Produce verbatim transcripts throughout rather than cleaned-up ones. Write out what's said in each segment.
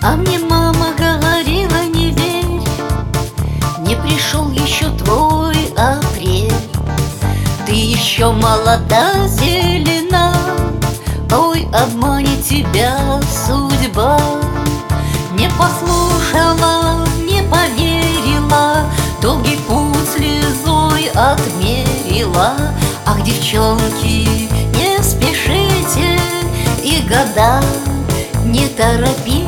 А мне мама говорила: не верь, не пришел еще твой апрель. Ты еще молода, зелена, ой, обманет тебя судьба. Не послушала, не поверила, долгий путь слезой отмерила. Ах, девчонки, не спешите и года не торопите.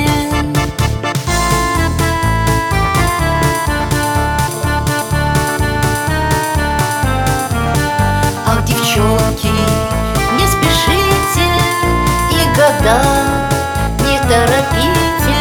Ах, девчонки, не спешите и года не торопите.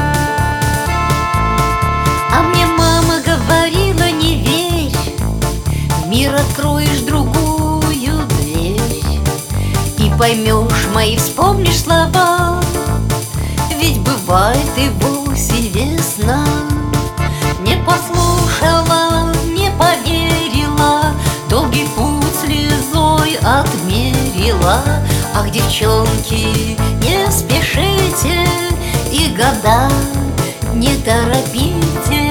А мне мама говорила: не верь, в мир откроешь другую дверь и поймешь мои, вспомнишь слова. Ведь бывает и в осень весна. Не послушала, не поверила, долгий путь слезой отмерила. Ах, девчонки, не спешите и года не торопите.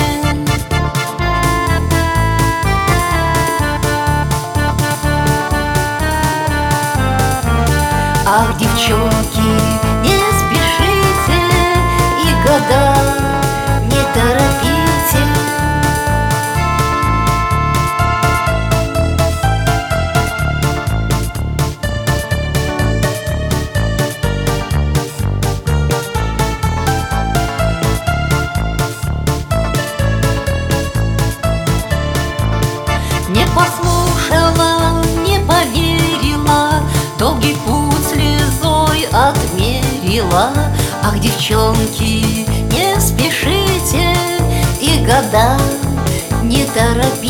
Ах, девчонки, не спешите и года не торопите. Не послушала, не поверила, долгий путь слезой отмерила. Ах, девчонки, не спешите и года не торопите.